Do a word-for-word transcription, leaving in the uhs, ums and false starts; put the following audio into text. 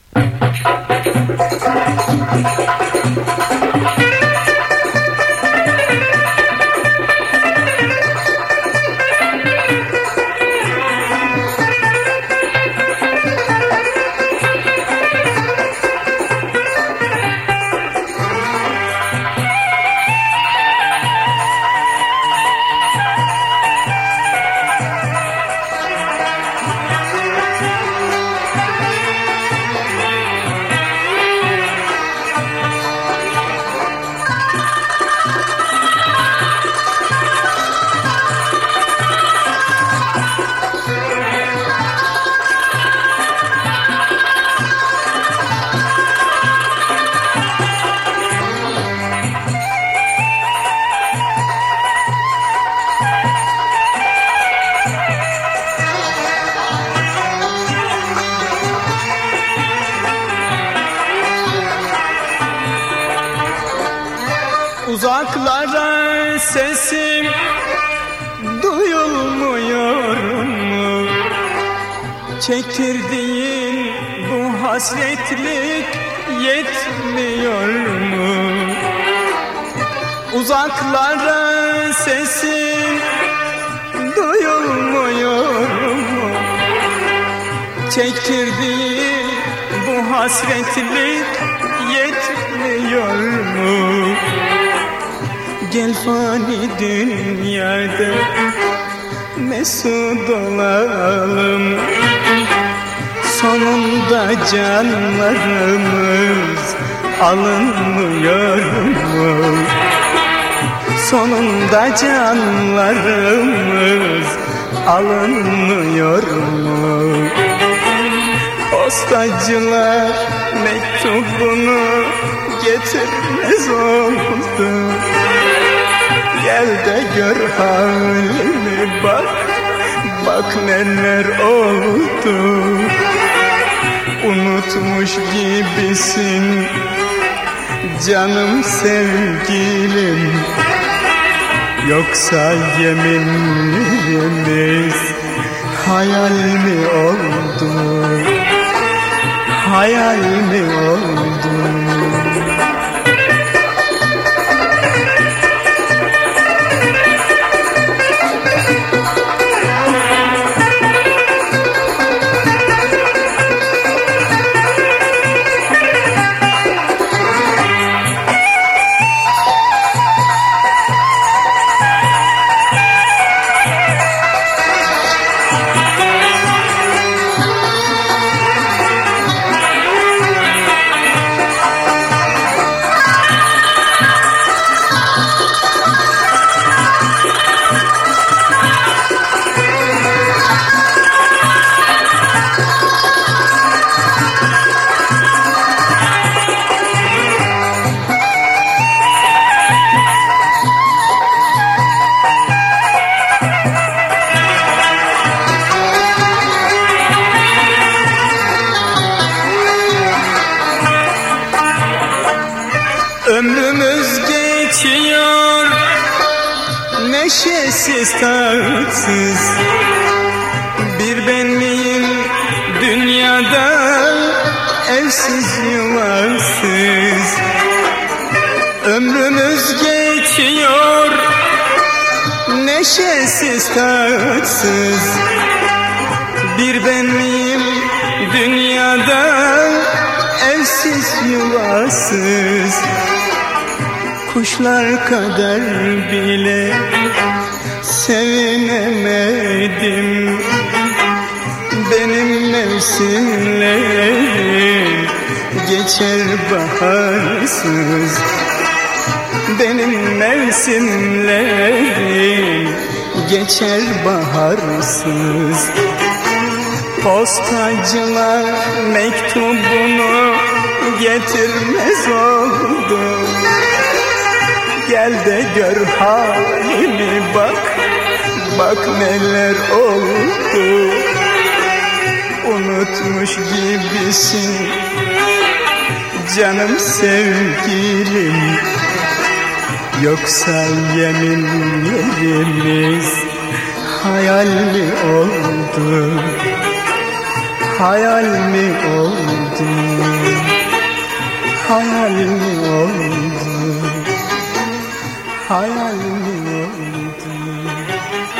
Uzaklara sesim duyulmuyor mu? Çektirdiğin bu hasretlik yetmiyor mu? Uzaklara sesim duyulmuyor mu? Çektirdiğin bu hasretlik yetmiyor mu? Gel fani dünyada mesut olalım. Sonunda canlarımız alınmıyor mu? Sonunda canlarımız alınmıyor mu? Postacılar mektubunu getirmez oldu. Gel de gör halimi, bak, bak neler oldu. Unutmuş gibisin canım sevgilim, yoksa yeminlerimiz hayal mi oldu, hayal mi oldu? Ömrümüz geçiyor neşesiz tatsız, bir ben miyim dünyada evsiz yuvasız. Ömrümüz geçiyor neşesiz tatsız, bir ben miyim dünyada evsiz yuvasız. Kuşlar kadar bile sevinemedim, benim mevsimlerim geçer baharsız. Benim mevsimlerim geçer baharsız. Postacılar mektubunu getirmez oldu. Gel de gör halimi, bak, bak neler oldu. Unutmuş gibisin canım sevgilim, yoksa yeminlerimiz hayal mi oldu, hayal mi oldu? hayal mi oldu, hayal mi oldu?